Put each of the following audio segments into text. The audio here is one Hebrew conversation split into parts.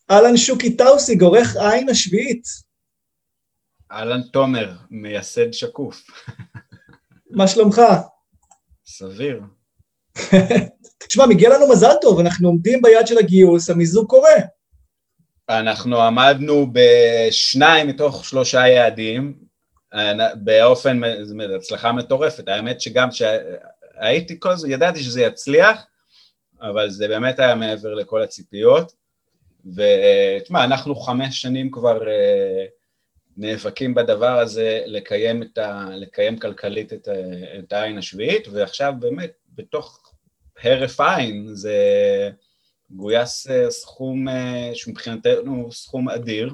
אלן שוקי טאוסיג, עורך עין השביעית. אלן תומר, מייסד שקוף. מה שלומך? סביר. תשמע, מגיע לנו מזל טוב, אנחנו עומדים ביד של הגיוס, המיזוג קורה. אנחנו עמדנו בשניים מתוך 3 יעדים, באופן, הצלחה מטורפת. האמת שגם שהייתי כל זה, ידעתי שזה יצליח, אבל זה באמת היה מעבר לכל הציפיות. ותשמע, אנחנו 5 שנים כבר נאבקים בדבר הזה, לקיים כלכלית את העין השביעית, ועכשיו באמת בתוך הרף עין זה גויס סכום שמבחינתנו סכום אדיר,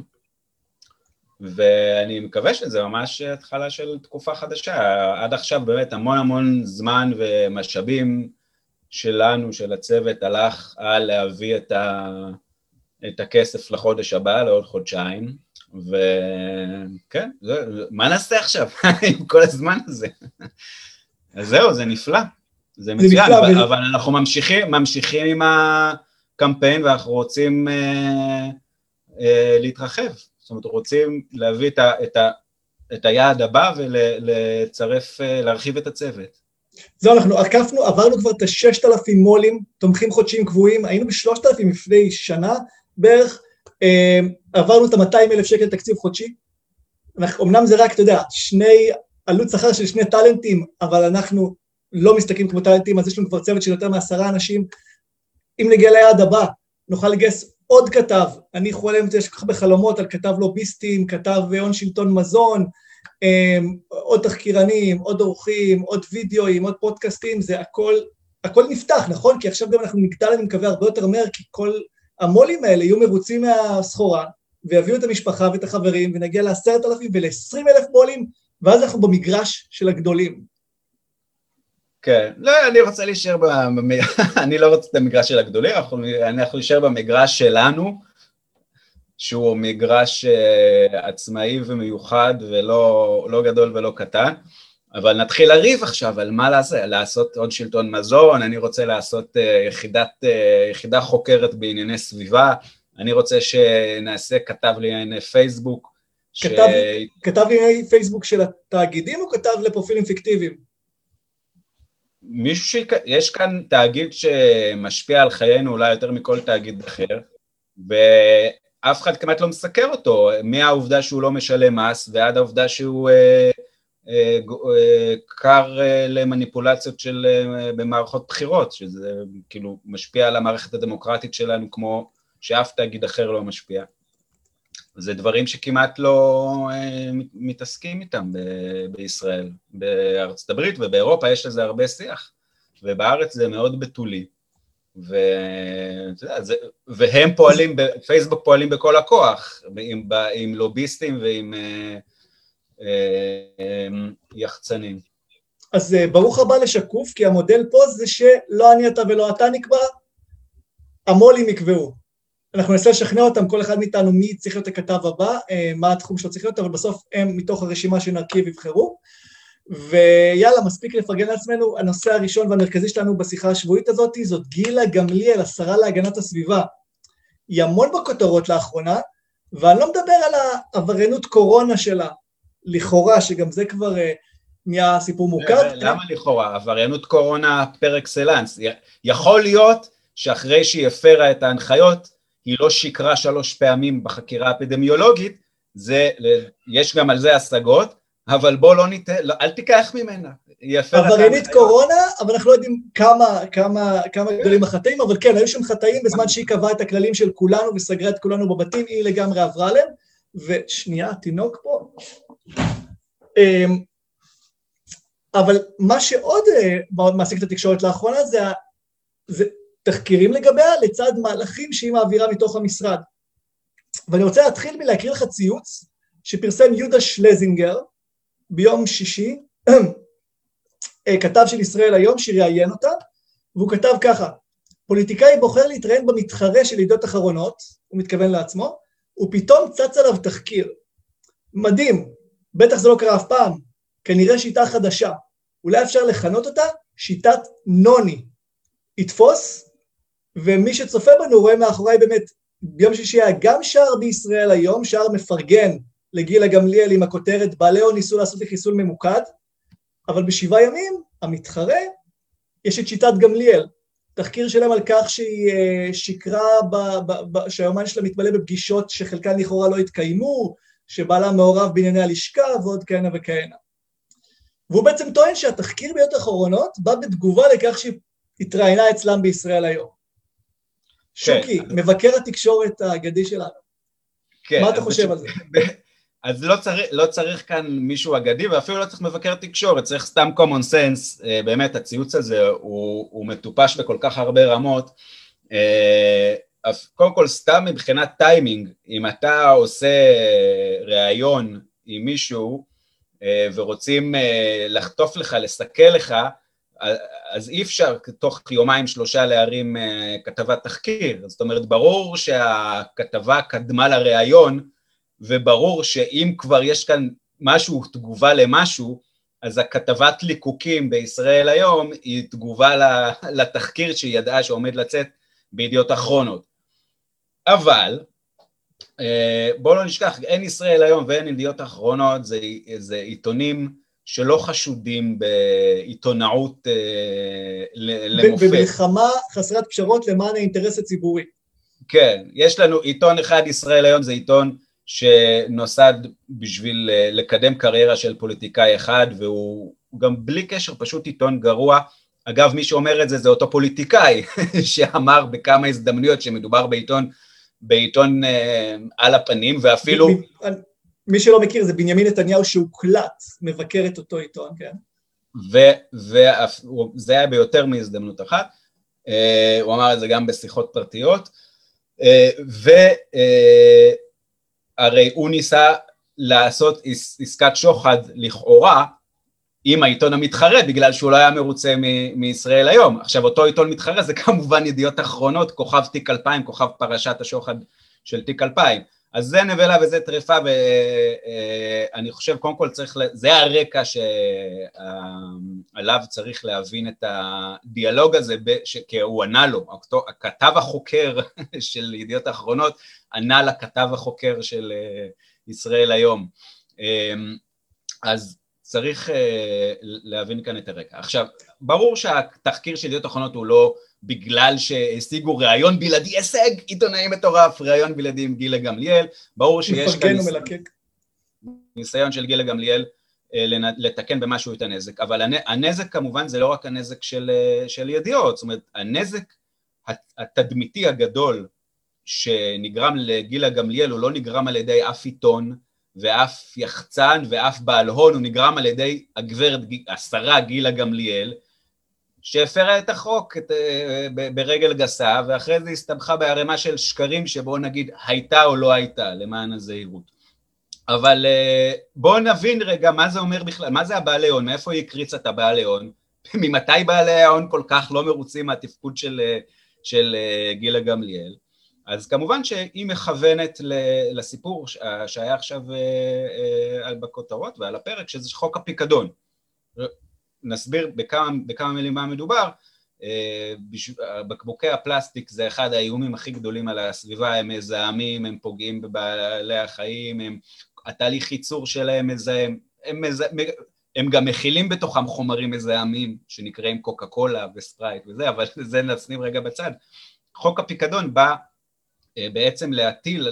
ואני מקווה שזה ממש התחלה של תקופה חדשה. עד עכשיו באמת המון זמן ומשאבים שלנו, של הצוות, הלך על להביא את הכסף לחודש הבא, לעוד חודשיים, וכן, מה נעשה עכשיו עם כל הזמן הזה? אז זהו, זה נפלא, זה מצוין, אבל אנחנו ממשיכים עם הקמפיין, ואנחנו רוצים להתרחב, זאת אומרת, רוצים להביא את היעד הבא, ולצרף, להרחיב את הצוות. זהו, אנחנו עברנו כבר את 6,000 מולים, תומכים חודשיים קבועים, היינו ב3,000 לפני שנה בערך, עברנו את ה-200,000 שקל תקציב חודשי, אמנם זה רק, אתה יודע, עלות שכר של 2 טלנטים, אבל אנחנו לא מסתכלים כמו טלנטים, אז יש לנו כבר צוות של יותר מ10 אנשים, אם נגיע ליעד הבא, נוכל לגייס עוד כתב, אני חולם, יש ככה בחלומות על כתב לוביסטים, כתב הון שלטון מזון, עוד תחקירנים, עוד עורכים, עוד וידאוים, עוד פודקאסטים, זה הכל נפתח, נכון? כי עכשיו גם אנחנו נגדל, אני מקווה, הרבה יותר מהר, כי כל המולים האלה יהיו מרוצים מהסחורה, ויביאו את המשפחה ואת החברים, ונגיע ל10,000 ול-20,000 מולים, ואז אנחנו במגרש של הגדולים. כן, לא, אני רוצה להישאר אני לא רוצה את המגרש של הגדולים, אנחנו נשאר במגרש שלנו, שהוא מגרש עצמאי ומיוחד, ולא גדול ולא קטן, אבל נתחיל לריב עכשיו על מה לעשות עוד שלטון מזון, אני רוצה לעשות יחידה חוקרת בענייני סביבה, אני רוצה שנעשה כתב לענייני פייסבוק. כתב לענייני פייסבוק של התאגידים, או כתב לפרופילים פיקטיביים? יש כאן תאגיד שמשפיע על חיינו אולי יותר מכל תאגיד אחר, ואף אחד כמעט לא מסקר אותו, מהעובדה שהוא לא משלם מס, ועד העובדה שהוא קר למניפולציות במערכות בחירות, שזה כאילו משפיע על המערכת הדמוקרטית שלנו, כמו שאף תאגיד אחר לא משפיע. זה דברים שכמעט לא מתעסקים איתם בישראל, בארצות הברית ובאירופה יש לזה הרבה שיח, ובארץ זה מאוד בתולי, והם פועלים, פייסבוק פועלים בכל הכוח, עם לוביסטים ועם יחצנים. אז ברוך הבא לשקוף, כי המודל פה זה שלא אני אתה ולא אתה נקבע, המולים יקבעו. אנחנו ננסה לשכנע אותם, כל אחד מאיתנו מי צריך להיות הכתב הבא, מה התחום שלו צריך להיות, אבל בסוף הם מתוך הרשימה שנרכיב יבחרו, ויאללה, מספיק לפרגן לעצמנו. הנושא הראשון והמרכזי שלנו בשיחה השבועית הזאת, זאת גילה גמליאל, השרה להגנת הסביבה. היא המון בכותרות לאחרונה, ואני לא מדבר על העבריינות קורונה שלה, לכאורה, שגם זה כבר נהיה סיפור מורכב. למה לכאורה? עבריינות קורונה פר אקסלנס. יכול להיות שאחרי שהיא הפרה את ההנחיות, היא לא שיקרה 3 פעמים בחקירה האפידמיולוגית, יש גם על זה השגות, אבל בוא לא ניתן, אל תיקח ממנה. עבריינית קורונה, אבל אנחנו לא יודעים כמה גדולים החטאים, אבל כן, היו שם חטאים בזמן שהיא קבעה את הכללים של כולנו, וסגרה את כולנו בבתים, היא לגמרי עברה להם, ושנייה, תינוק פה. אבל מה שעוד מעסיק את התקשורת לאחרונה, זה תחקירים לגביה, לצד מהלכים שהיא מעבירה מתוך המשרד. ואני רוצה להתחיל מלהקריא לך ציוץ, שפרסם יהודה שלזינגר, ביום שישי, כתב של ישראל היום, שראיין אותה, והוא כתב ככה: פוליטיקאי בוחר להתראיין במתחרה של ידיעות אחרונות, הוא מתכוון לעצמו, ופתאום צץ עליו תחקיר. מדהים, בטח זה לא קרה אף פעם, כנראה שיטה חדשה, אולי אפשר לכנות אותה שיטת נוני. יתפוס, ומי שצופה בנו רואה מאחוריי באמת ביום שישי היה גם שער בישראל היום, שער מפרגן לגילה גמליאל עם הכותרת, בעלי הון ניסו לעשות לי חיסול ממוקד, אבל ב7 ימים, המתחרה, יש את שיטת גמליאל, תחקיר שלהם על כך שהיא שיקרה, שהיומן שלה מתמלא בפגישות שחלקן לכאורה לא התקיימו, שבעלה מעורב בענייני הלשכה ועוד כהנה וכהנה. והוא בעצם טוען שהתחקיר בידיעות אחרונות בא בתגובה לכך שהיא התראיינה אצלם בישראל היום. שוקי, מבקר התקשורת האגדי שלנו. מה אתה חושב על זה? אז לא צריך כאן מישהו אגדי, ואפילו לא צריך מבקר תקשורת, צריך סתם common sense, באמת הציוץ הזה הוא מטופש בכל כך הרבה רמות, קודם כל סתם מבחינת טיימינג, אם אתה עושה ראיון עם מישהו, ורוצים לחטוף לך, לסכל לך, אז אי אפשר תוך 2-3 ימים להרים כתבת תחקיר, זאת אומרת ברור שהכתבה קדמה לראיון, וברור שאם כבר יש כאן משהו, תגובה למשהו, אז הכתבת ליקוקים בישראל היום היא תגובה לתחקיר שהיא ידעה שעומד לצאת בידיעות אחרונות. אבל בואו לא נשכח, אין ישראל היום ואין ידיעות אחרונות, זה עיתונים שלא חשודים בעיתונאות למופת. במלחמה חסרת פשרות למען האינטרס הציבורי. כן, יש לנו עיתון אחד, ישראל היום זה עיתון שנוסד בשביל לקדם קריירה של פוליטיקאי אחד, והוא גם בלי קשר פשוט עיתון גרוע. אגב, מי שאומר את זה זה אותו פוליטיקאי שאמר בכמה הזדמנויות שמדובר בעיתון על הפנים, ואפילו... מי שלא מכיר, זה בנימין נתניהו שהוקלט, מבקר את אותו עיתון, כן? וזה היה ביותר מהזדמנות אחת, הוא אמר את זה גם בשיחות פרטיות, והרי הוא ניסה לעשות עסקת שוחד לכאורה, עם העיתון המתחרה, בגלל שהוא לא היה מרוצה מישראל היום. עכשיו, אותו עיתון מתחרה זה כמובן ידיעות אחרונות, כוכב תיק 2000, כוכב פרשת השוחד של תיק 2000. אז זה נבלה וזה טרפה, ואני חושב, קודם כל צריך, זה הרקע שעליו צריך להבין את הדיאלוג הזה, כי הוא ענה לו, הכתב החוקר של ידיעות אחרונות, ענה לכתב החוקר של ישראל היום. אז צריך להבין כאן את הרקע. עכשיו, ברור שהתחקיר של ידיעות אחרונות הוא לא בגלל שהשיגו ראיון בלעדי, הישג עיתונאי מטורף, ראיון בלעדי עם גילה גמליאל, ברור שיש כאן ניסיון של גילה גמליאל לתקן במשהו את הנזק, אבל הנזק כמובן זה לא רק הנזק של ידיעות, זאת אומרת, הנזק התדמיתי הגדול שנגרם לגילה גמליאל, הוא לא נגרם על ידי אף עיתון, ואף יחצן ואף בעל הון, הוא נגרם על ידי הגברת, השרה גילה גמליאל, שהפרה את החוק ברגל גסה, ואחרי זה הסתבכה בערימה של שקרים, שבואו נגיד הייתה או לא הייתה, למען הזהירות. אבל בואו נבין רגע מה זה אומר בכלל, מה זה הבעלי הון, מאיפה היא הקריצה את הבעלי הון, ממתי בעלי ההון כל כך לא מרוצים מהתפקוד של גילה גמליאל, אז כמובן שהיא מכוונת לסיפור שהיה עכשיו בכותרות ועל הפרק, שזה חוק הפיקדון. נסביר בכמה מילים מה מדובר. בקבוקי הפלסטיק זה אחד האיומים הכי גדולים על הסביבה, הם מזהמים, הם פוגעים בבעלי החיים, התהליך ייצור שלהם מזהם, הם גם מכילים בתוכם חומרים מזהמים שנקראים קוקה קולה וספרייט וזה, אבל זה נשים רגע בצד. חוק הפיקדון בא בעצם להטיל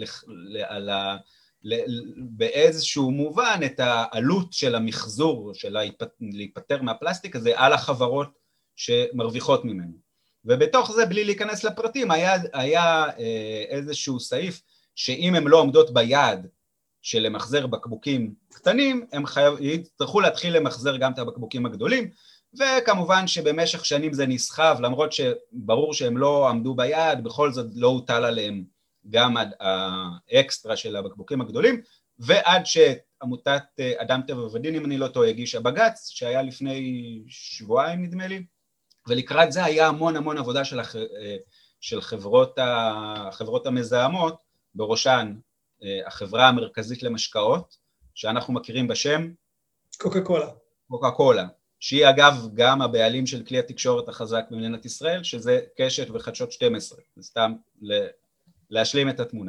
באיזשהו מובן את העלות של המחזור, של להיפטר מהפלסטיק הזה, על החברות שמרוויחות ממנו. ובתוך זה, בלי להיכנס לפרטים, היה איזשהו סעיף, שאם הם לא עומדות ביעד של למחזר בקבוקים קטנים, הם יצטרכו להתחיל למחזר גם את הבקבוקים הגדולים, וכמובן שבמשך שנים זה נסחב, למרות שברור שהם לא עמדו ביעד, בכל זאת לא הוטל עליהם גם האקסטרה של הבקבוקים הגדולים, ועד שעמותת אדם טבע ודין, אם אני לא טועה, הגישה בג"ץ, שהיה לפני שבועיים נדמה לי, ולקראת זה היה המון עבודה של החברות המזהמות, בראשן החברה המרכזית למשקאות, שאנחנו מכירים בשם קוקה קולה. קוקה קולה. שהיא אגב גם הבעלים של כלי התקשורת החזק במדינת ישראל, שזה קשת וחדשות 12, זה סתם להשלים את התמונה.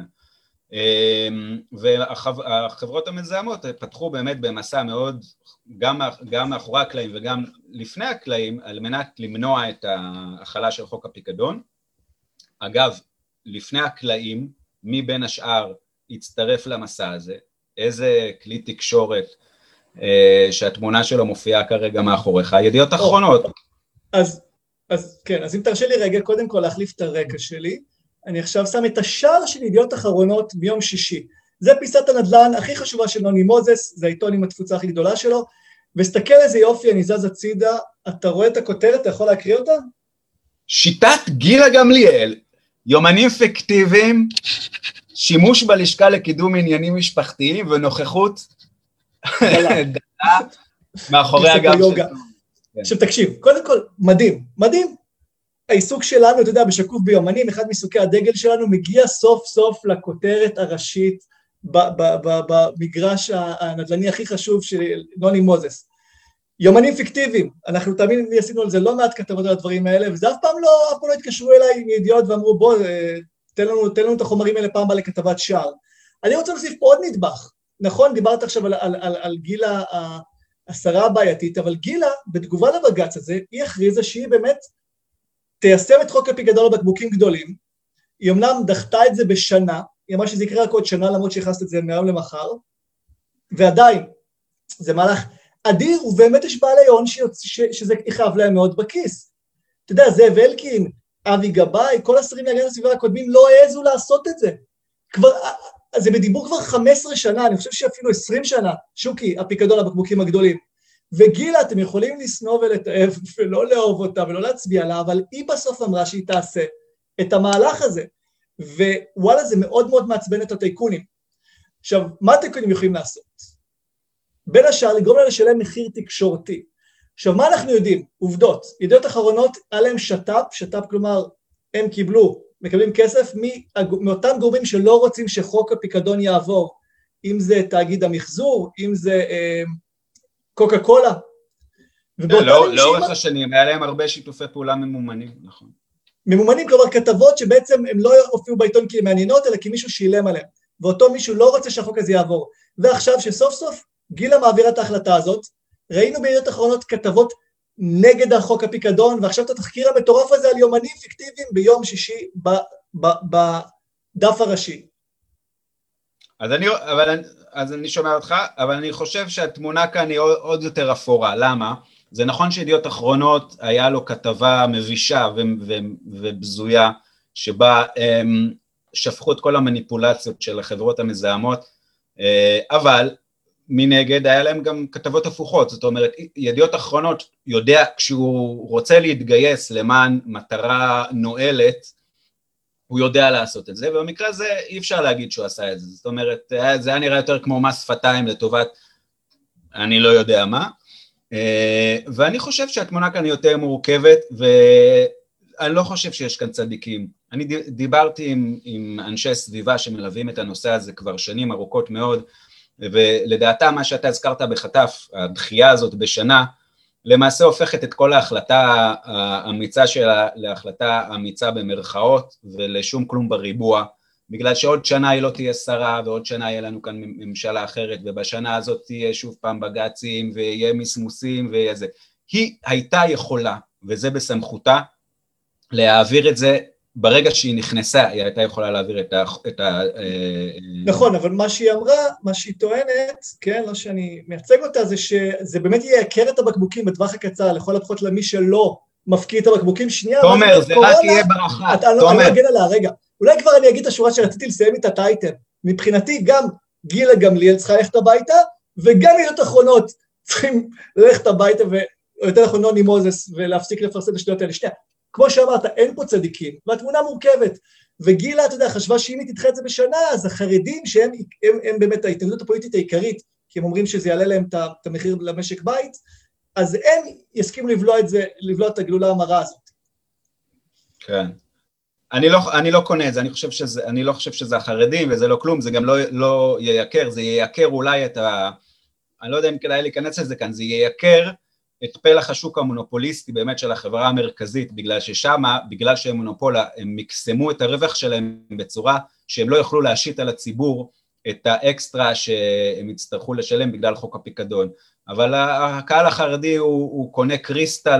והחברות המזהמות פתחו באמת במסע מאוד, גם מאחורי הקלעים וגם לפני הקלעים, על מנת למנוע את ההחלה של חוק הפיקדון. אגב, לפני הקלעים, מי בין השאר יצטרף למסע הזה, איזה כלי תקשורת שהתמונה שלו מופיעה כרגע מאחוריך, ידיעות אחרונות. אז כן, אז אם תרשה לי רגע, קודם כל להחליף את הרקע שלי, אני עכשיו שם את השער של ידיעות אחרונות ביום שישי. זה פיסת הנדל"ן הכי חשובה של נוני מוזס, זה העיתון עם התפוצה הכי גדולה שלו, וסתכל איזה יופי, אני זז הצידה, אתה רואה את הכותרת, אתה יכול להקריא אותה? שיטת גילה גמליאל, יומנים פיקטיביים, שימוש בלשכה לקידום עניינים משפחתיים ונוכחות דלה מאחורי הגב של... עכשיו תקשיב, קודם כל, מדהים, מדהים. העיסוק שלנו, אתה יודע, בשקוף ביומנים, אחד מעיסוקי הדגל שלנו, מגיע סוף סוף לכותרת הראשית במגרש הנדל"ני הכי חשוב של נוני מוזס. יומנים פיקטיביים, אנחנו תמיד עשינו על זה לא מעט כתבות על הדברים האלה, וזה אף פעם לא התקשרו אליי מידיעות ואמרו, בוא, תן לנו את החומרים האלה פעם בא לכתבת שער. אני רוצה להוסיף פה עוד נדבך. נכון, דיברת עכשיו על גילה השרה הבעייתית, אבל גילה, בתגובה לבג"ץ הזה, היא הכריזה שהיא באמת תיישם את חוק הפיקדון לבקבוקים גדולים, היא אמנם דחתה את זה בשנה, היא אמרה שזה יקרה רק עוד שנה, למרות שהכנסת את זה מהיום למחר, ועדיין, זה מהלך אדיר, ובאמת יש בעלי הון שזה יכאב להם מאוד בכיס. אתה יודע, זאב אלקין, אבי גבאי, כל השרים להגנת הסביבה הקודמים לא העזו לעשות את זה. זה בדיבור כבר 15 שנה, אני חושב שאפילו 20 שנה, שוקי, הפיקדון לבקבוקים הגדולים. וגילה, אתם יכולים לסנוע ולתאב, ולא לאהוב אותה, ולא להצביע לה, אבל היא בסוף אמרה שהיא תעשה את המהלך הזה. ווואלה, זה מאוד מאוד מעצבן את הטייקונים. עכשיו, מה הטייקונים יכולים לעשות? בין השאר, לגרום לה לשלם מחיר תקשורתי. עכשיו, מה אנחנו יודעים? עובדות. ידיעות אחרונות, עליהם שט"פ, כלומר, הם מקבלים כסף מאותם גורמים שלא רוצים שחוק הפיקדון יעבור, אם זה תאגיד המחזור, אם זה קוקה קולה. לאורך השנים, היה להם הרבה שיתופי פעולה ממומנים, נכון. ממומנים, כלומר כתבות שבעצם הם לא הופיעו בעיתון כי הם מעניינות, אלא כי מישהו שילם עליהם, ואותו מישהו לא רוצה שהחוק הזה יעבור. ועכשיו שסוף סוף גילה מעבירה את ההחלטה הזאת, ראינו בידיעות אחרונות כתבות נגד החוק הפיקדון, ועכשיו את התחקיר המטורף הזה על יומנים פיקטיביים ביום שישי בדף הראשי. אז אני שומע אותך, אבל אני חושב שהתמונה כאן היא עוד יותר אפורה. למה? זה נכון שידיעות אחרונות היה לו כתבה מבישה ובזויה, שבה שפכו את כל המניפולציות של החברות המזהמות, אבל מנגד היה להם גם כתבות הפוכות, זאת אומרת, ידיעות אחרונות יודע, כשהוא רוצה להתגייס למען מטרה נועלת, הוא יודע לעשות את זה, ובמקרה הזה אי אפשר להגיד שהוא עשה את זה, זאת אומרת, זה היה נראה יותר כמו מס שפתיים לטובת, אני לא יודע מה, ואני חושב שהתמונה כאן היא יותר מורכבת, ואני לא חושב שיש כאן צדיקים. אני דיברתי עם אנשי סביבה שמלווים את הנושא הזה כבר שנים ארוכות מאוד, ולדעתה מה שאתה הזכרת בחטף, הדחייה הזאת בשנה, למעשה הופכת את כל ההחלטה האמיצה שלה להחלטה אמיצה במרכאות, ולשום כלום בריבוע, בגלל שעוד שנה היא לא תהיה שרה, ועוד שנה יהיה לנו כאן ממשלה אחרת, ובשנה הזאת תהיה שוב פעם בגצים, ויהיה מסמוסים ויהיה זה. היא הייתה יכולה, וזה בסמכותה, להעביר את זה, ברגע שהיא נכנסה, היא הייתה יכולה להעביר את ה... נכון, אבל מה שהיא אמרה, מה שהיא טוענת, כן, לא שאני מייצג אותה, זה שזה באמת ייקר את הבקבוקים בטווח הקצר, לכל הפחות למי שלא מפקיד את הבקבוקים. שנייה, תומר, זה רק יהיה ברכה. אני לא אגן עליה, רגע. אולי כבר אני אגיד את השורה שרציתי לסיים את הטייטל. מבחינתי גם גילה גמליאל צריכה ללכת הביתה, וגם ידיעות אחרונות צריכים ללכת הביתה, ויותר נכון נוני מוזס, ולהפסיק לפרסם את השטויות האלה. שנייה, כמו שאמרת, אין פה צדיקים, והתמונה מורכבת. וגילה, אתה יודע, חשבה שאם היא תדחה את זה בשנה, אז החרדים שהם באמת ההתנגדות הפוליטית העיקרית, כי הם אומרים שזה יעלה להם את המחיר למשק בית, אז הם יסכימו לבלוע את הגלולה המרה הזאת. כן. אני לא קונה את זה, אני לא חושב שזה החרדים, וזה לא כלום, זה גם לא יייקר, זה יייקר אולי את אני לא יודע אם כדאי להיכנס לזה כאן, זה יייקר את פלח השוק המונופוליסטי באמת של החברה המרכזית, בגלל ששמה, בגלל שהם מונופולה, הם מקסמו את הרווח שלהם בצורה שהם לא יוכלו להשית על הציבור את האקסטרה שהם יצטרכו לשלם בגלל חוק הפיקדון. אבל הקהל החרדי הוא קונה קריסטל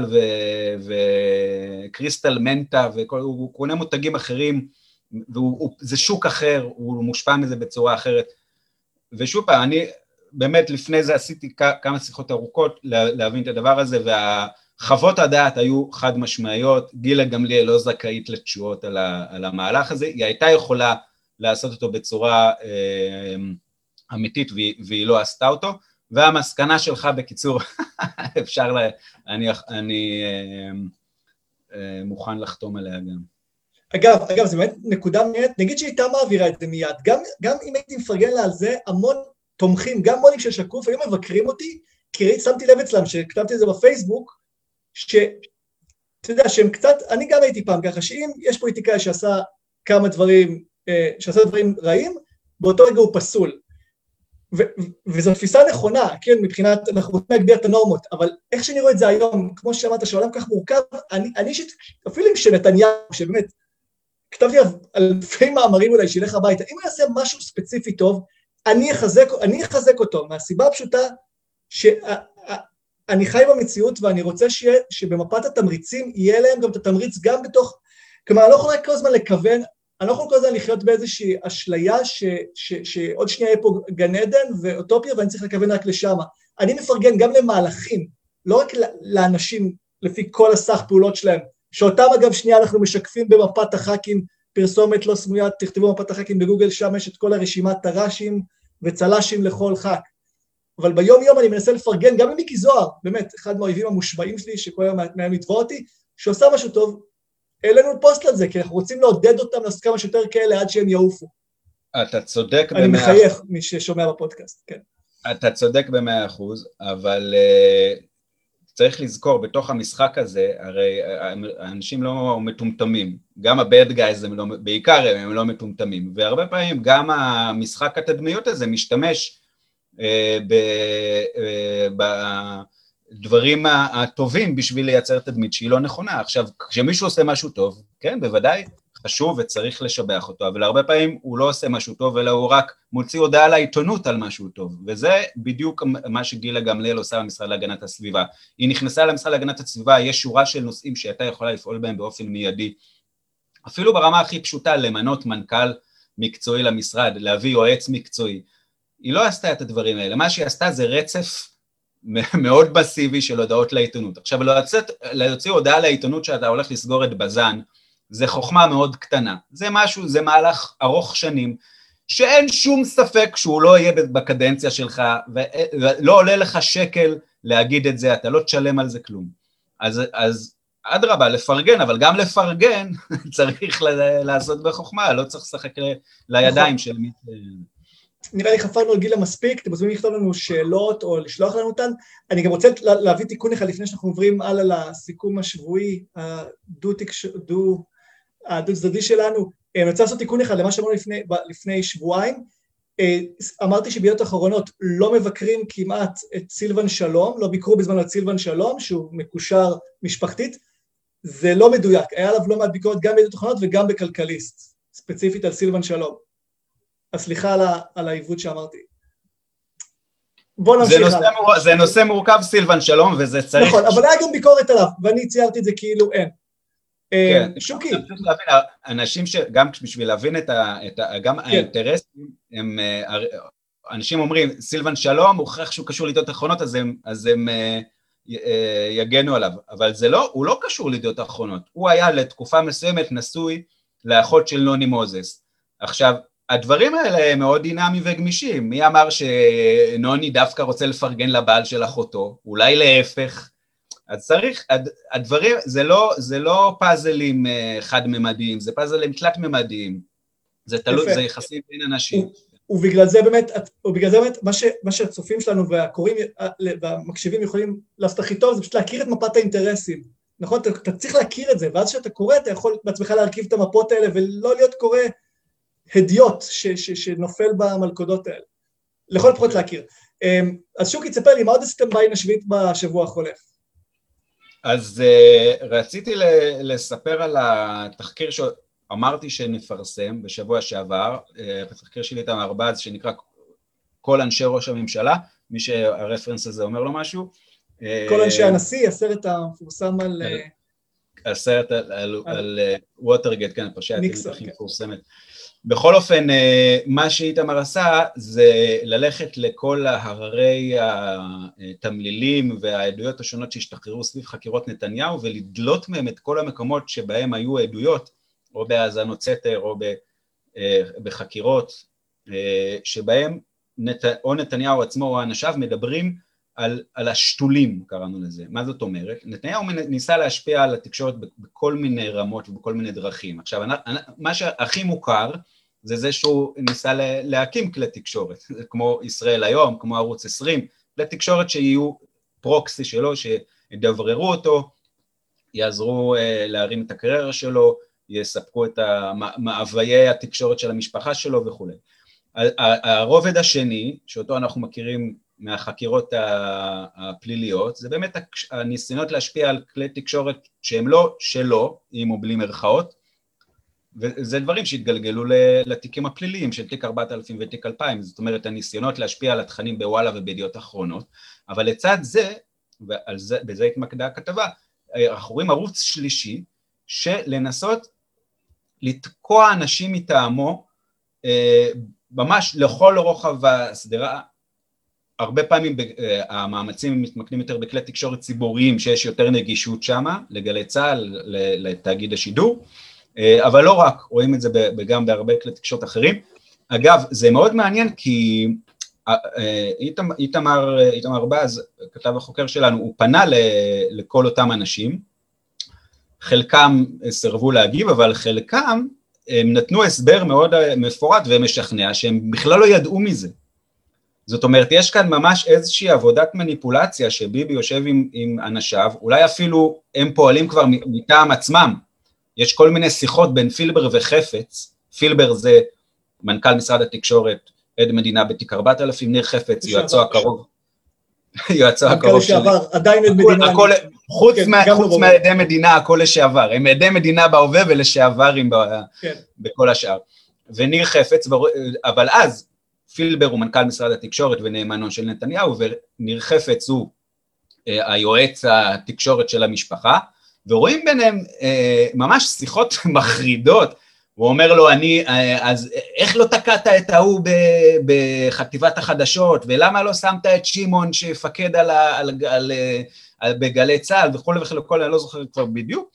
וקריסטל מנטה, הוא קונה מותגים אחרים, וזה שוק אחר, הוא מושפע מזה בצורה אחרת. ושוב פעם, אני באמת לפני זה עשיתי כמה שיחות ארוכות להבין את הדבר הזה, והחוות הדעת היו חד משמעיות, גילה גמליאל לא זכאית לתשואות על המהלך הזה, היא הייתה יכולה לעשות אותו בצורה אמיתית, והיא לא עשתה אותו, והמסקנה שלך בקיצור, אפשר, אני מוכן לחתום עליה גם. אגב, זה באמת נקודה מעט, נגיד שהיא הייתה מעבירה את זה מיד, גם אם הייתי מפרגן לה על זה, המון תומכים, גם מודים של שקוף, היו מבקרים אותי, כי שמתי לב אצלם, שכתבתי את זה בפייסבוק, שאתה יודע, שהם קצת, אני גם הייתי פעם ככה, שאם יש פוליטיקאי שעשה כמה דברים, שעשה דברים רעים, באותו רגע הוא פסול. וזו תפיסה נכונה, כן, מבחינת, אנחנו רוצים להגביר את הנורמות, אבל איך שאני רואה את זה היום, כמו ששמעת, שהעולם כך מורכב, אני אפילו עם שנתניהו, שבאמת, כתבתי אלפי מאמרים אולי, שילך הביתה, אם הוא יעשה משהו ספציפי טוב, אני אחזק אותו, מהסיבה הפשוטה, שאני חי במציאות, ואני רוצה שבמפת התמריצים, יהיה להם גם את התמריץ גם בתוך, כלומר, אני לא יכול רק כל הזמן לכוון, אני לא יכול כל הזמן לחיות באיזושהי אשליה שעוד שנייה יהיה פה גן עדן ואוטופיה ואני צריך לכוון רק לשם. אני מפרגן גם למהלכים, לא רק לאנשים לפי כל הסך פעולות שלהם, שאותם אגב שנייה אנחנו משקפים במפת הח"כים, פרסומת לא סמויה, תכתבו מפת הח"כים בגוגל, שם יש את כל הרשימת טרשים וצלשים לכל ח"כ. אבל ביום יום אני מנסה לפרגן גם למיקי זוהר, באמת, אחד מהאויבים המושבעים שלי שכל היום מהם לתבוע אותי, שעושה משהו טוב, העלינו פוסט לזה, כי אנחנו רוצים לעודד אותם לעשות כמה שיותר כאלה עד שהם יעופו. אתה צודק אני מחייך מי ששומע בפודקאסט, כן. אתה צודק ב100%, אבל צריך לזכור, בתוך המשחק הזה, הרי האנשים לא מטומטמים, גם ה-bad guys בעיקר הם לא מטומטמים, והרבה פעמים גם המשחק התדמיות הזה משתמש דברים הטובים בשביל לייצר תדמית שהיא לא נכונה. עכשיו, כשמישהו עושה משהו טוב, כן, בוודאי חשוב וצריך לשבח אותו, אבל הרבה פעמים הוא לא עושה משהו טוב, אלא הוא רק מוציא הודעה לעיתונות על משהו טוב, וזה בדיוק מה שגילה גמליאל עושה במשרד להגנת הסביבה. היא נכנסה למשרד להגנת הסביבה, יש שורה של נושאים שהייתה יכולה לפעול בהם באופן מיידי, אפילו ברמה הכי פשוטה, למנות מנכ"ל מקצועי למשרד, להביא יועץ מקצועי. היא לא עשתה את הדברים האלה, מה שהיא עשתה זה רצף מאוד מסיבי של הודעות לעיתונות. עכשיו, להוציא הודעה לעיתונות שאתה הולך לסגור את בזן, זה חוכמה מאוד קטנה. זה משהו, זה מהלך ארוך שנים, שאין שום ספק שהוא לא יהיה בקדנציה שלך, ולא עולה לך שקל להגיד את זה, אתה לא תשלם על זה כלום. אז אדרבה, לפרגן, אבל גם לפרגן צריך לעשות בחוכמה, לא צריך לשחק לידיים של מי... נראה לי חפרנו על גילה מספיק, אתם מוזמנים לכתוב לנו שאלות או לשלוח לנו אותן. אני גם רוצה להביא תיקון אחד לפני שאנחנו עוברים הלאה לסיכום השבועי, הדו-צדדי שלנו. אני רוצה לעשות תיקון אחד למה שאמרנו לפני שבועיים. אמרתי שבידיעות אחרונות לא מבקרים כמעט את סילבן שלום, לא ביקרו בזמן את סילבן שלום, שהוא מקושר משפחתית. זה לא מדויק, היה עליו לא מעט ביקורת גם בידיעות אחרונות וגם בכלכליסט, ספציפית על סילבן שלום. אז סליחה על העיוות שאמרתי. בוא נמשיך הלאה. זה נושא מורכב סילבן שלום, וזה צריך... נכון, אבל היה גם ביקורת עליו, ואני ציירתי את זה כאילו אין. שוקי. אנשים שגם בשביל להבין גם האינטרסים, אנשים אומרים, סילבן שלום, הוא הוכח שהוא קשור לידיעות אחרונות, אז הם יגנו עליו. אבל הוא לא קשור לידיעות אחרונות. הוא היה לתקופה מסוימת נשוי לאחות של נוני מוזס. עכשיו, הדברים האלה הם מאוד דינמיים וגמישים. מי אמר שנוני דווקא רוצה לפרגן לבעל של אחותו? אולי להפך. אז צריך, הדברים, זה לא פאזלים חד-ממדיים, זה פאזלים תלת-ממדיים. זה תלוי, זה יחסים בין אנשים. ובגלל זה באמת, מה שהצופים שלנו והקוראים והמקשיבים יכולים לעשות הכי טוב, זה פשוט להכיר את מפת האינטרסים. נכון? אתה צריך להכיר את זה, ואז שאתה קורא, אתה יכול בעצמך להרכיב את המפות האלה, ולא להיות קורא הדיוט שנופל במלכודות האלה. לכל פחות להכיר. אז שוקי, תספר לי, מה עוד עשיתם בעין השביעית בשבוע החולף? אז רציתי לספר על התחקיר שאמרתי שנפרסם בשבוע שעבר, התחקיר שלי איתם ארבעה, שנקרא כל אנשי ראש הממשלה, מי שהרפרנס הזה אומר לו משהו. כל אנשי הנשיא, הסרט המפורסם על... הסרט על ווטרגייט, כן, הפרשייה הכי מפורסמת. בכל אופן, מה שאיתמר עשה זה ללכת לכל הררי התמלילים והעדויות השונות שהשתחררו סביב חקירות נתניהו, ולדלות מהם את כל המקומות שבהם היו עדויות, או בהאזנות סתר או בחקירות, שבהם או נתניהו עצמו או אנשיו מדברים על השתולים, קראנו לזה. מה זאת אומרת? נתניהו ניסה להשפיע על התקשורת בכל מיני רמות ובכל מיני דרכים. עכשיו, מה שהכי מוכר זה שהוא ניסה להקים כלי תקשורת, כמו ישראל היום, כמו ערוץ 20, כלי תקשורת שיהיו פרוקסי שלו, שידבררו אותו, יעזרו להרים את הקריירה שלו, יספקו את מאוויי התקשורת של המשפחה שלו וכו'. הרובד השני, שאותו אנחנו מכירים מהחקירות הפליליות, זה באמת הניסיונות להשפיע על כלי תקשורת שהם לא שלו, עם או בלי מרכאות, וזה דברים שהתגלגלו לתיקים הפליליים של תיק 4000 ותיק 2000, זאת אומרת הניסיונות להשפיע על התכנים בוואלה ובידיעות אחרונות, אבל לצד זה, בזה התמקדה הכתבה, אנחנו רואים ערוץ שלישי, שלנסות לתקוע אנשים מטעמו, ממש לכל רוחב הסדרה, הרבה פעמים המאמצים מתמקדים יותר בכלי תקשורת ציבוריים, שיש יותר נגישות שמה, לגלי צה"ל, לתאגיד השידור, אבל לא רק, רואים את זה גם בהרבה כלי תקשורת אחרים. אגב, זה מאוד מעניין כי איתמר באז, כתב החוקר שלנו, הוא פנה לכל אותם אנשים, חלקם סרבו להגיב, אבל חלקם הם נתנו הסבר מאוד מפורט ומשכנע, שהם בכלל לא ידעו מזה. זאת אומרת, יש כאן ממש איזושהי עבודת מניפולציה, שביבי יושב עם אנשיו, אולי אפילו הם פועלים כבר מטעם עצמם, יש כל מיני שיחות בין פילבר וחפץ, פילבר זה מנכ"ל משרד התקשורת, עד מדינה בתיק 4000, ניר חפץ, יועצו הקרוב, יועצו הקרוב שלי. עדיין עד מדינה. חוץ מעדי מדינה, הכל לשעבר, הם עדי מדינה בהווה ולשעברים בכל השאר. וניר חפץ, אבל אז פילבר הוא מנכ"ל משרד התקשורת ונאמנו של נתניהו, וניר חפץ הוא היועץ התקשורת של המשפחה, ורואים ביניהם ממש שיחות מחרידות, הוא אומר לו, אז איך לא תקעת את ההוא בחטיבת החדשות, ולמה לא שמת את שימון שיפקד בגלי צה"ל, וכו' וכו', אני לא זוכר כבר בדיוק,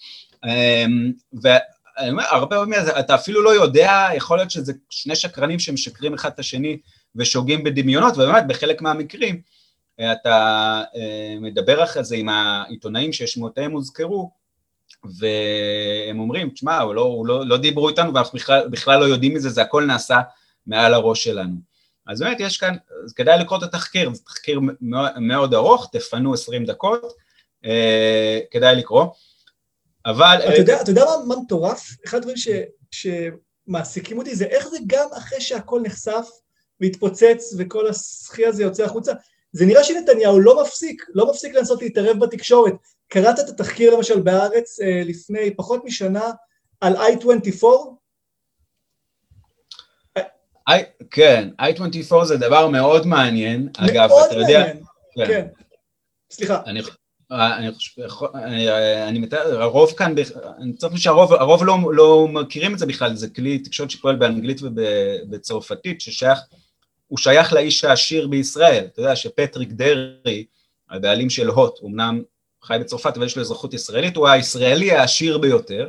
ואני אומר, הרבה פעמים אתה אפילו לא יודע, יכול להיות שזה שני שקרנים שמשקרים אחד את השני, ושוגים בדמיונות, ובאמת בחלק מהמקרים, אתה מדבר אחרי זה עם העיתונאים ששמותיהם הוזכרו, והם אומרים, תשמע, לא דיברו איתנו, ואנחנו בכלל לא יודעים מזה, זה הכל נעשה מעל הראש שלנו. אז באמת יש כאן, כדאי לקרוא את התחקיר, זה תחקיר מאוד ארוך, תפנו 20 דקות, כדאי לקרוא, אבל... אתה יודע מה מטורף? אחד הדברים שמעסיקים אותי זה איך זה גם אחרי שהכל נחשף והתפוצץ וכל השחי הזה יוצא החוצה, זה נראה שנתניהו לא מפסיק לנסות להתערב בתקשורת. קראת את התחקיר למשל בארץ לפני פחות משנה על i24? כן, i24 זה דבר מאוד מעניין, אגב, אתה יודע... כן, סליחה. אני מתאר, הרוב כאן, אני צריך שהרוב לא מכירים את זה בכלל, זה כלי תקשורת שפועל באנגלית ובצרפתית, הוא שייך לאיש העשיר בישראל, אתה יודע שפטריק דרי, הבעלים של הוט, אמנם חי בצרפת אבל יש לו אזרחות ישראלית, הוא הישראלי העשיר ביותר,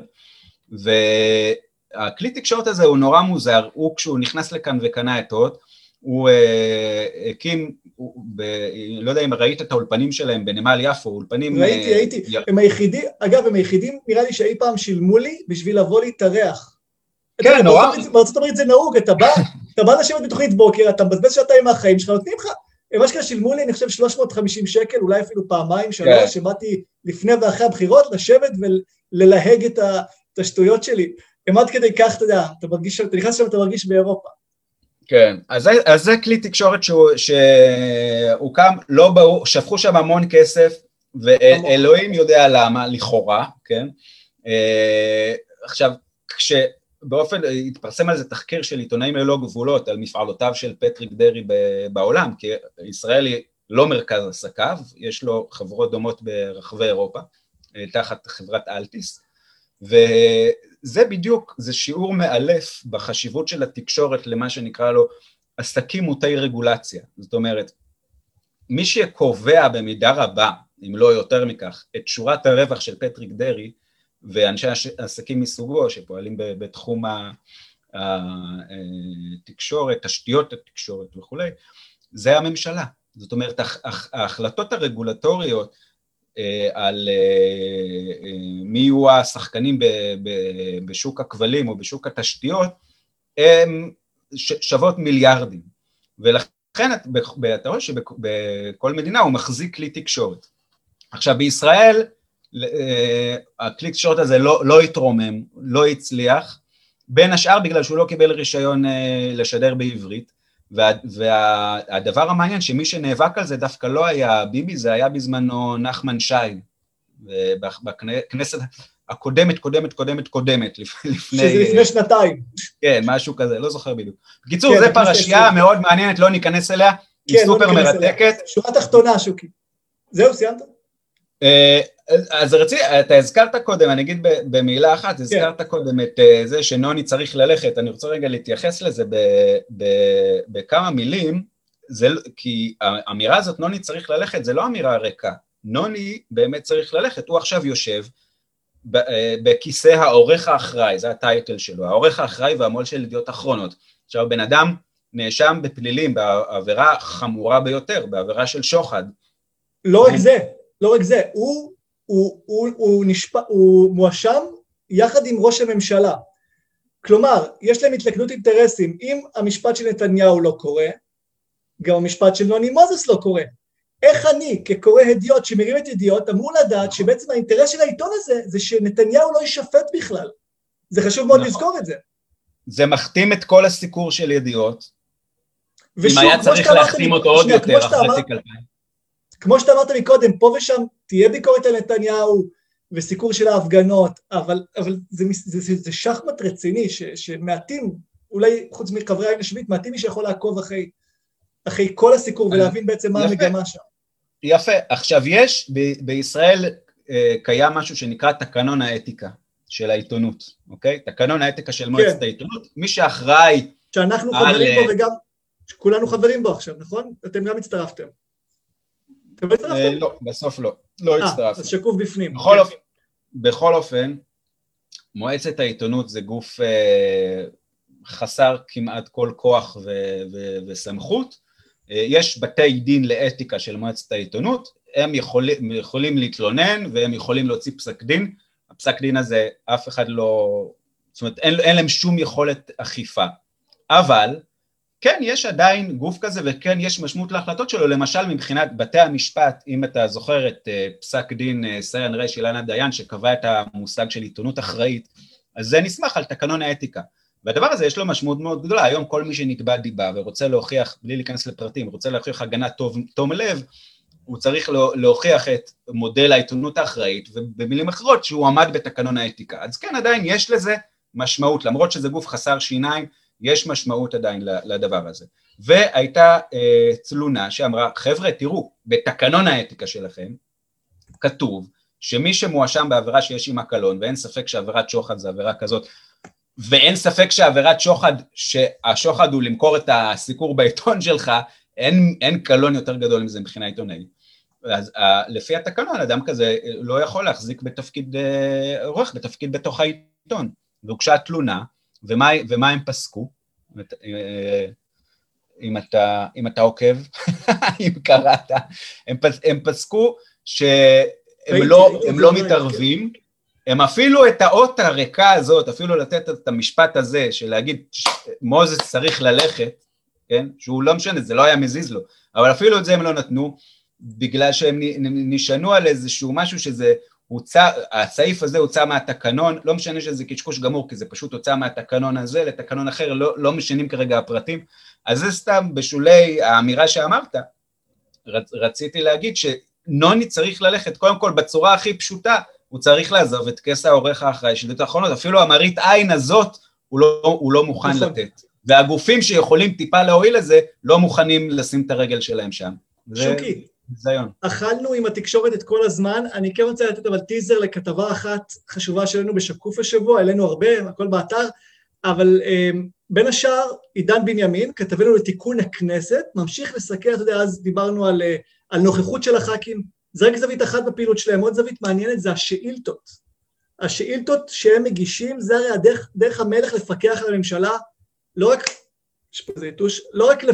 והכלי תקשורת הזה הוא נורא מוזר, הוא כשהוא נכנס לכאן וקנה את הוט, הוא הקים, לא יודע אם ראית את האולפנים שלהם בנמל יפו, אולפנים... ראיתי, הם היחידים, אגב הם היחידים נראה לי שאי פעם שילמו לי בשביל לבוא להתארח. כן, נורא. בארצות הברית זה נהוג, אתה בא לשבת בתוכנית בוקר, אתה מבזבז שעתיים מהחיים שלך, נותנים לך, מה שכאלה שילמו לי, אני חושב 350 שקל, אולי אפילו פעמיים, שלוש, שבאתי לפני ואחרי הבחירות, לשבת וללהג את השטויות שלי. הם עד כדי כך, אתה יודע, אתה נכנס שם, אתה מרגיש באירופה. כן, אז זה כלי תקשורת שהוקם, לא ברור, שפכו שם המון כסף, ואלוהים יודע למה, לכאורה, כן? עכשיו, כשבאופן, התפרסם על זה תחקיר של עיתונאים ללא גבולות, על מפעלותיו של פטריק דרעי בעולם, כי ישראל היא לא מרכז עסקיו, יש לו חברות דומות ברחבי אירופה, תחת חברת אלטיס, וזה בדיוק, זה שיעור מאלף בחשיבות של התקשורת למה שנקרא לו עסקים מוטי רגולציה. זאת אומרת, מי שקובע במידה רבה, אם לא יותר מכך, את שורת הרווח של פטריק דרעי, ואנשי עסקים מסוגו שפועלים בתחום התקשורת, תשתיות התקשורת וכו', זה הממשלה. זאת אומרת, ההחלטות הרגולטוריות על מי יהיו השחקנים בשוק הכבלים או בשוק התשתיות, הן שוות מיליארדים. ולכן אתה רואה שבכל מדינה הוא מחזיק כלי תקשורת. עכשיו בישראל, הכלי תקשורת הזה לא התרומם, לא הצליח, בין השאר בגלל שהוא לא קיבל רישיון לשדר בעברית, והדבר המעניין שמי שנאבק על זה דווקא לא היה ביבי, זה היה בזמנו נחמן שי, בכנסת הקודמת, לפני... שזה לפני שנתיים. כן, משהו כזה, לא זוכר בדיוק. בקיצור, זה פרשייה מאוד מעניינת, לא ניכנס אליה, היא סופר מרתקת. שורה תחתונה, שוקי. זהו, סיימת? אז אתה הזכרת קודם, אני אגיד במילה אחת, הזכרת קודם את זה שנוני צריך ללכת, אני רוצה רגע להתייחס לזה בכמה מילים, כי האמירה הזאת, נוני צריך ללכת, זה לא אמירה ריקה, נוני באמת צריך ללכת, הוא עכשיו יושב בכיסא העורך האחראי, זה הטייטל שלו, העורך האחראי והמו"ל של ידיעות אחרונות. עכשיו, בן אדם נאשם בפלילים, בעבירה חמורה ביותר, בעבירה של שוחד. לא רק זה, הוא מואשם יחד עם ראש הממשלה. כלומר, יש להם התלכדות אינטרסים, אם המשפט של נתניהו לא קורה, גם המשפט של נוני מוזס לא קורה. איך אני, כקורא הדיוט שמרים את ידיעות, אמור לדעת שבעצם האינטרס של העיתון הזה, זה שנתניהו לא יישפט בכלל. זה חשוב מאוד לזכור את זה. זה מחתים את כל הסיקור של ידיעות, אם היה צריך להחתים אותו עוד יותר אחרי תיק 2000. כמו שאתה אמרת מקודם, פה ושם תהיה ביקורת על נתניהו, וסיקור של ההפגנות, אבל זה שחמט רציני, שמעטים, אולי חוץ מחברי העין השביעית, מעטים מי שיכול לעקוב אחרי כל הסיקור, ולהבין בעצם מה המגמה שם. יפה, עכשיו יש, בישראל קיים משהו שנקרא תקנון האתיקה של העיתונות, אוקיי? תקנון האתיקה של מועצת העיתונות, מי שאחראי... שאנחנו חברים בו וגם, כולנו חברים בו עכשיו, נכון? אתם גם הצטרפתם. לא, בסוף לא הצטרפתם. אז שקוף בפנים. בכל אופן, מועצת העיתונות זה גוף חסר כמעט כל כוח וסמכות, יש בתי דין לאתיקה של מועצת העיתונות, הם יכולים להתלונן והם יכולים להוציא פסק דין, הפסק דין הזה אף אחד לא, זאת אומרת אין להם שום יכולת אכיפה, אבל כן יש עדיין גוף כזה וכן יש משמעות להחלטות שלו, למשל מבחינת בתי המשפט, אם אתה זוכר את פסק דין סרן ר' אילנה דיין שקבע את המושג של עיתונות אחראית, אז זה נסמך על תקנון האתיקה, והדבר הזה יש לו משמעות מאוד גדולה, היום כל מי שנתבע דיבה ורוצה להוכיח, בלי להיכנס לפרטים, רוצה להוכיח הגנה תום לב, הוא צריך להוכיח את מודל העיתונות האחראית, ובמילים אחרות שהוא עמד בתקנון האתיקה, אז כן עדיין יש לזה משמעות, למרות שזה גוף חסר שיניים, יש משמעות עדיין לדבר הזה, והייתה תלונה שאמרה, חבר'ה תראו, בתקנון האתיקה שלכם, כתוב שמי שמואשם בעבירה שיש עם הקלון, ואין ספק שעבירת שוחד זה עבירה כזאת, ואין ספק שעבירת שוחד, שהשוחד הוא למכור את הסיקור בעיתון שלך, אין קלון יותר גדול מזה מבחינה עיתונאית. אז לפי התקנון, אדם כזה לא יכול להחזיק בתפקיד עורך, בתפקיד בתוך העיתון. והוגשה תלונה, ומה הם פסקו? אם אתה עוקב, אם קראת, הם פסקו שהם לא מתערבים, הם אפילו את האות הריקה הזאת, אפילו לתת את המשפט הזה, של להגיד, מוזס צריך ללכת, כן? שהוא לא משנה, זה לא היה מזיז לו, אבל אפילו את זה הם לא נתנו, בגלל שהם נשענו על איזשהו משהו שזה, הסעיף הזה הוצא מהתקנון, לא משנה שזה קשקוש גמור, כי זה פשוט הוצא מהתקנון הזה, לתקנון אחר, לא משנים כרגע הפרטים, אז זה סתם בשולי האמירה שאמרת, רציתי להגיד נוני צריך ללכת, קודם כל בצורה הכי פשוטה, הוא צריך לעזוב את כס העורך האחראי של ידיעות אחרונות, אפילו המראית עין הזאת הוא לא מוכן לתת. והגופים שיכולים טיפה להועיל לזה, לא מוכנים לשים את הרגל שלהם שם. שוקי, אכלנו עם התקשורת את כל הזמן, אני כן רוצה לתת אבל טיזר לכתבה אחת חשובה שלנו בשקוף השבוע, אלינו הרבה, הכל באתר, אבל בין השאר, עידן בנימין, כתבנו לתיקון הכנסת, ממשיך לסקר, אתה יודע, אז דיברנו על נוכחות של הח"כים, זה רק זווית אחת בפעילות שלהם, עוד זווית מעניינת, זה השאילתות. השאילתות שהם מגישים, זה הרי דרך המלך לפקח על הממשלה, לא רק, יש פה איזה יתוש, לא רק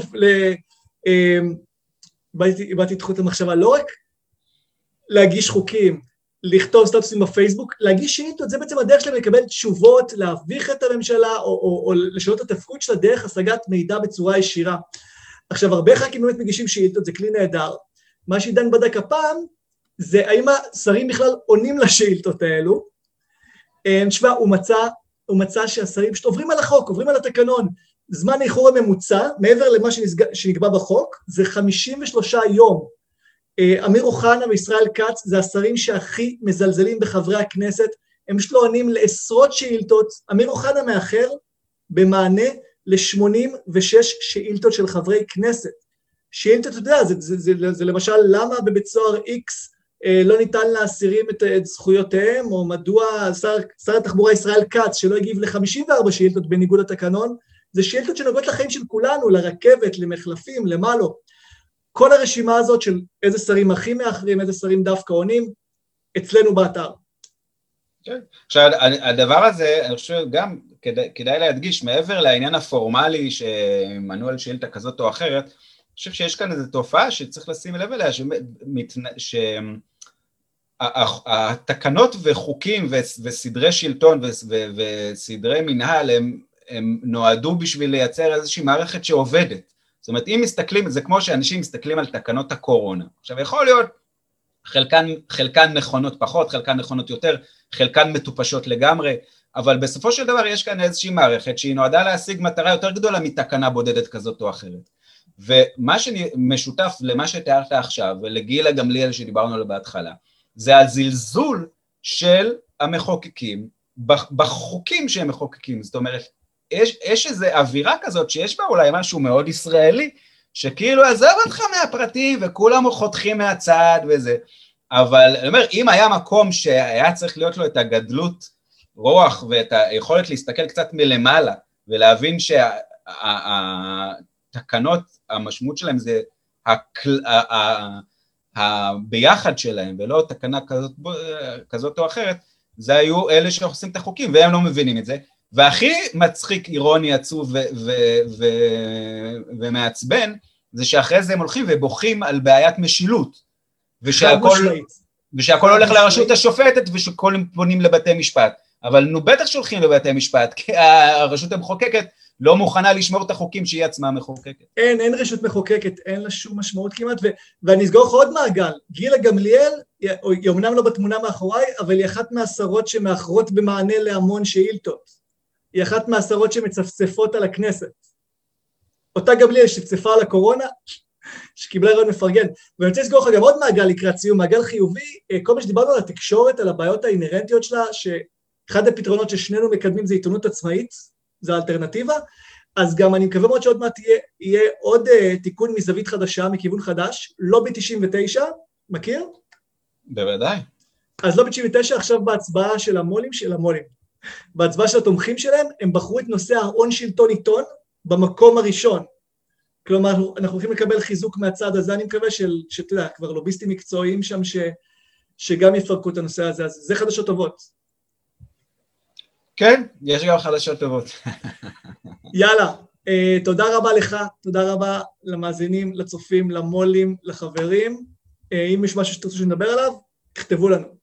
באתי תחות המחשבה, לא רק להגיש חוקים, לכתוב סטטוסים בפייסבוק, להגיש שאילתות, זה בעצם הדרך שלהם לקבל תשובות, להביך את הממשלה, או לשנות את התפקוד שלה דרך השגת מידע בצורה ישירה. עכשיו, הרבה ח"כים באמת מגישים שאילתות, זה כלי נהדר. מה שעידן בדק הפעם, זה האם השרים בכלל עונים לשאילתות האלו. נשמע, הוא מצא שהשרים פשוט עוברים על החוק, עוברים על התקנון. זמן האיחור הממוצע, מעבר למה שנקבע בחוק, זה 53 יום. אמיר אוחנה וישראל כץ, זה השרים שהכי מזלזלים בחברי הכנסת, הם פשוט לא עונים לעשרות שאילתות, אמיר אוחנה מאחר במענה ל-86 שאילתות של חברי כנסת. שאילתות, אתה יודע, זה למשל למה בבית סוהר X לא ניתן לאסירים את זכויותיהם, או מדוע שר התחבורה ישראל כץ, שלא הגיב ל-54 שאילתות בניגוד לתקנון, זה שאילתות שנוגעות לחיים של כולנו, לרכבת, למחלפים, למה לא. כל הרשימה הזאת של איזה שרים הכי מאחרים, איזה שרים דווקא עונים, אצלנו באתר. כן. עכשיו, הדבר הזה, אני חושב גם כדאי להדגיש, מעבר לעניין הפורמלי שמנוע על שאילתה כזאת או אחרת, אני חושב שיש כאן איזו תופעה שצריך לשים לב אליה, שהתקנות וחוקים וסדרי שלטון וסדרי מנהל, הם נועדו בשביל לייצר איזושהי מערכת שעובדת. זאת אומרת, אם מסתכלים, זה כמו שאנשים מסתכלים על תקנות הקורונה. עכשיו, יכול להיות, חלקן נכונות פחות, חלקן נכונות יותר, חלקן מטופשות לגמרי, אבל בסופו של דבר יש כאן איזושהי מערכת שהיא נועדה להשיג מטרה יותר גדולה מתקנה בודדת כזאת או אחרת. ומה שמשותף למה שתיארת עכשיו, ולגילה גמליאל שדיברנו עליו בהתחלה, זה הזלזול של המחוקקים בחוקים שהם מחוקקים. זאת אומרת, יש איזו אווירה כזאת שיש בה אולי משהו מאוד ישראלי, שכאילו עזוב אותך מהפרטים וכולם חותכים מהצד וזה, אבל אני אומר, אם היה מקום שהיה צריך להיות לו את הגדלות רוח ואת היכולת להסתכל קצת מלמעלה, ולהבין שהתקנות, המשמעות שלהם זה הביחד שלהם, ולא תקנה כזאת או אחרת, זה היו אלה שעושים את החוקים, והם לא מבינים את זה, והכי מצחיק, אירוני, עצוב ומעצבן, זה שאחרי זה הם הולכים ובוכים על בעיית משילות, ושהכל הולך לרשות השופטת, ושכל הם פונים לבתי משפט, אבל נו בטח שהולכים לבתי משפט, כי הרשות המחוקקת לא מוכנה לשמור את החוקים שהיא עצמה מחוקקת. אין רשות מחוקקת, אין לה שום משמעות כמעט, ואני אסגור לך עוד מעגל, גילה גמליאל, היא אמנם לא בתמונה מאחוריי, אבל היא אחת מהשרות שמאחרות במענה להמון שאילתות. היא אחת מהשרות שמצפצפות על הכנסת. אותה גמליאל שצפצפה על הקורונה, שקיבלה רעיון מפרגן. ואני רוצה לסגור לך גם עוד מעגל לקראת סיום, מעגל חיובי, כל מה שדיברנו על התקשורת, על הבעיות האינרנטיות שלה, שאחד הפתרונות ששנינו מקדמים זה עיתונות עצמאית, זה האלטרנטיבה, אז גם אני מקווה מאוד שעוד מעט יהיה עוד תיקון מזווית חדשה, מכיוון חדש, לובי 99, מכיר? בוודאי. אז לובי 99 עכשיו בהצבעה של המולים, בהצבעה של התומכים שלהם, הם בחרו את נושא ההון שלטון עיתון במקום הראשון. כלומר, אנחנו הולכים לקבל חיזוק מהצד הזה, אני מקווה שאתה יודע, כבר לוביסטים מקצועיים שם שגם יפרקו את הנושא הזה, אז זה חדשות טובות. כן, יש גם חדשות טובות. יאללה, תודה רבה לך, תודה רבה למאזינים, לצופים, למולים, לחברים. אם יש משהו שתרצו שנדבר עליו, תכתבו לנו.